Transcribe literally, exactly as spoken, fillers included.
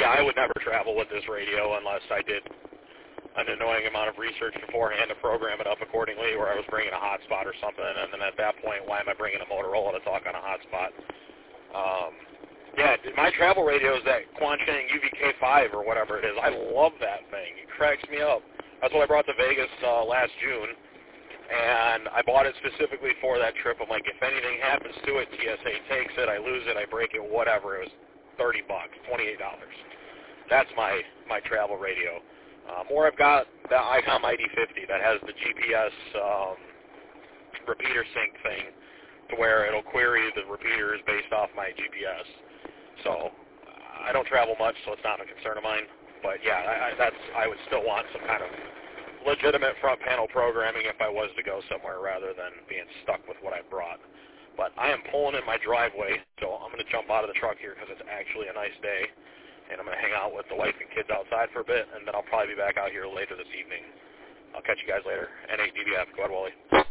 yeah, I would never travel with this radio unless I did an annoying amount of research beforehand to program it up accordingly, where I was bringing a hotspot or something, and then at that point, why am I bringing a Motorola to talk on a hotspot? Um, yeah, my travel radio is that Quancheng U V K five or whatever it is. I love that thing. It cracks me up. That's what I brought to Vegas uh, last June, and I bought it specifically for that trip. I'm like, if anything happens to it, T S A takes it, I lose it, I break it, whatever. It was thirty bucks, twenty-eight dollars. That's my, my travel radio. Um, or I've got the ICOM I D fifty that has the G P S um, repeater sync thing to where it'll query the repeaters based off my G P S. So I don't travel much, so it's not a concern of mine. But yeah, I, I, that's I would still want some kind of legitimate front panel programming if I was to go somewhere rather than being stuck with what I brought. But I am pulling in my driveway, so I'm going to jump out of the truck here because it's actually a nice day. And I'm going to hang out with the wife and kids outside for a bit, and then I'll probably be back out here later this evening. I'll catch you guys later. N eight D B F. Go ahead, Wally.